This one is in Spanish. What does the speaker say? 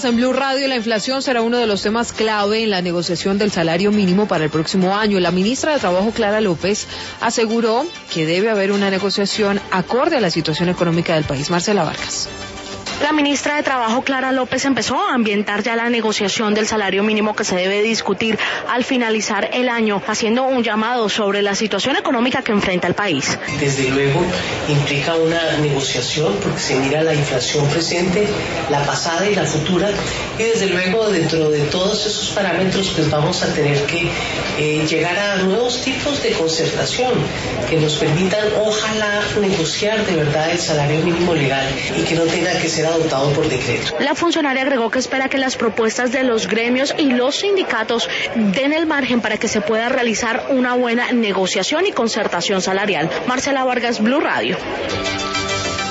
Vargas en Blue Radio. La inflación será uno de los temas clave en la negociación del salario mínimo para el próximo año. La ministra de Trabajo, Clara López, aseguró que debe haber una negociación acorde a la situación económica del país. Marcela Vargas. La ministra de Trabajo, Clara López, empezó a ambientar ya la negociación del salario mínimo que se debe discutir al finalizar el año, haciendo un llamado sobre la situación económica que enfrenta el país. Desde luego implica una negociación porque se mira la inflación presente, la pasada y la futura, y desde luego dentro de todos esos parámetros pues vamos a tener que llegar a nuevos tipos de concertación que nos permitan ojalá negociar de verdad el salario mínimo legal y que no tenga que ser adoptado por decreto. La funcionaria agregó que espera que las propuestas de los gremios y los sindicatos den el margen para que se pueda realizar una buena negociación y concertación salarial. Marcela Vargas, Blue Radio.